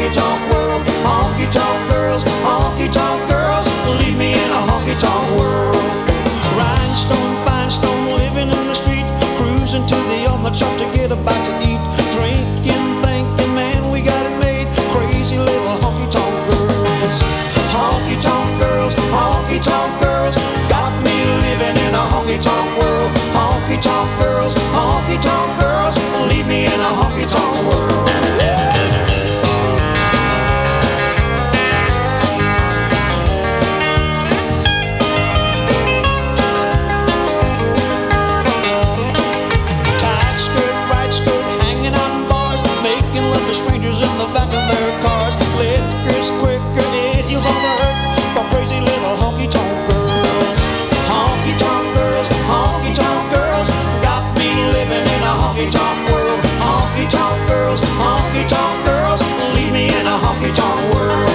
honky tonk world. Honky tonk girls, honky tonk girls, leave me in a honky tonk world. Rhinestone, fine stone, living in the street, cruising to the omelet shop to get a bite to eat. Drinking, thinking, man, we got it made. Crazy little honky tonk girls. Honky tonk girls, honky tonk girls, got me living in a honky tonk world. Honky tonk girls, leave me in a honky tonk world. Tight skirt, right skirt, hanging out in bars, making love to strangers in the back of their cars. Liquor's quicker, it heals all the hurt for crazy little honky tonk girls. Honky tonk girls, got me living in a honky tonk world. Honky tonk girls, leave me in a honky tonk world.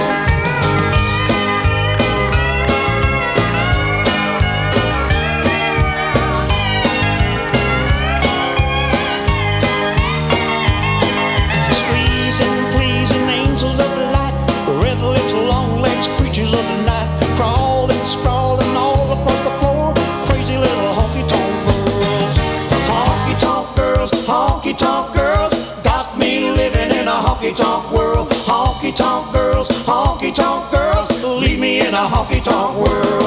Squeezing, pleasing angels of light, red lips, long legs, creatures of the night, crawling, sprawling all across the floor, crazy little honky tonk girls. Honky tonk girls, got me living in a honky tonk world. Honky tonk girls, leave me in a honky tonk world.